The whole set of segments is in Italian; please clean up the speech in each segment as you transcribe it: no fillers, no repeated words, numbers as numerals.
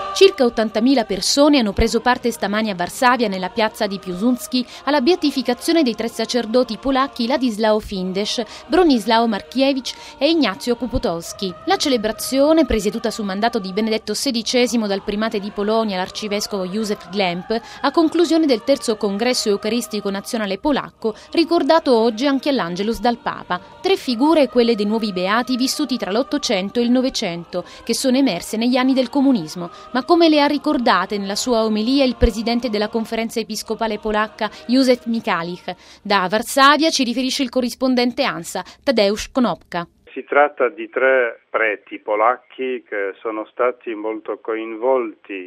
Circa 80.000 persone hanno preso parte stamani a Varsavia, nella piazza di Piłsudski, alla beatificazione dei 3 sacerdoti polacchi Ladislao Findes, Bronisław Markiewicz e Ignazio Kupotowski. La celebrazione, presieduta su mandato di Benedetto XVI dal primate di Polonia, l'arcivescovo Józef Glemp, a conclusione del terzo congresso eucaristico nazionale polacco, ricordato oggi anche all'Angelus dal Papa. 3 figure, quelle dei nuovi beati vissuti tra l'Ottocento e il Novecento, che sono emerse negli anni del comunismo, ma come le ha ricordate nella sua omelia il presidente della conferenza episcopale polacca Józef Michalich. Da Varsavia ci riferisce il corrispondente ANSA Tadeusz Konopka. Si tratta di 3 preti polacchi che sono stati molto coinvolti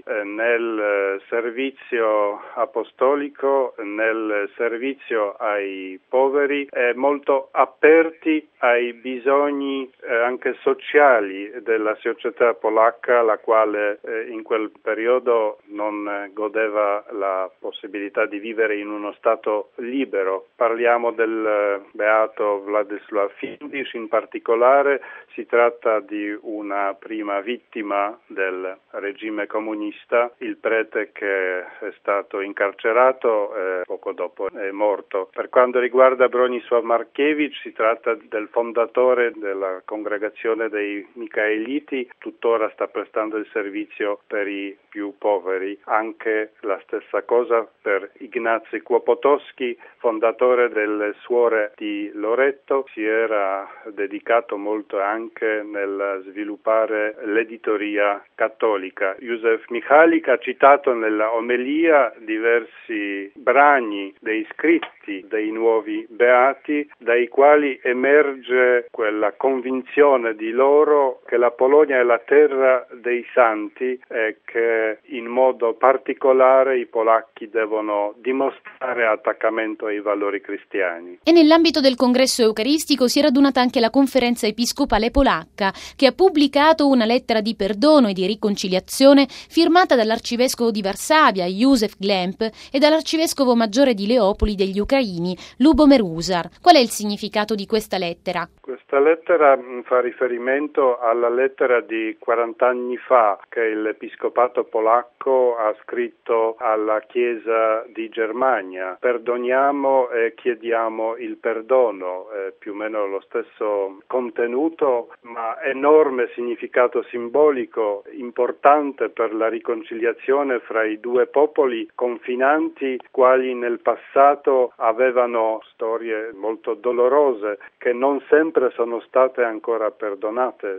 nel servizio apostolico, nel servizio ai poveri e molto aperti ai bisogni anche sociali della società polacca, la quale in quel periodo non godeva la possibilità di vivere in uno stato libero. Parliamo del beato Władysław Findes in particolare. Si tratta di una prima vittima del regime comunista, il prete che è stato incarcerato e poco dopo è morto. Per quanto riguarda Bronisław Markiewicz, si tratta del fondatore della congregazione dei Michaeliti, tuttora sta prestando il servizio per i più poveri. Anche la stessa cosa per Ignazio Kupotowski, fondatore delle Suore di Loreto, si era dedicato molto anche nel sviluppare l'editoria cattolica. Józef Michalich ha citato nella omelia diversi brani dei scritti dei nuovi beati, dai quali emerge quella convinzione di loro che la Polonia è la terra dei santi e che in modo particolare i polacchi devono dimostrare attaccamento ai valori cristiani. E nell'ambito del congresso eucaristico si è radunata anche la conferenza episcopale polacca, che ha pubblicato una lettera di perdono e di riconciliazione firmata dall'arcivescovo di Varsavia, Józef Glemp, e dall'arcivescovo maggiore di Leopoli degli ucraini, Lubomir Huzar. Qual è il significato di questa lettera? Questa lettera fa riferimento alla lettera di 40 anni fa che l'Episcopato polacco ha scritto alla Chiesa di Germania. Perdoniamo e chiediamo il perdono, più o meno lo stesso contenuto, ma enorme significato simbolico, importante per la riconciliazione fra i 2 popoli confinanti, quali nel passato avevano storie molto dolorose che non sempre sono state ancora perdonate.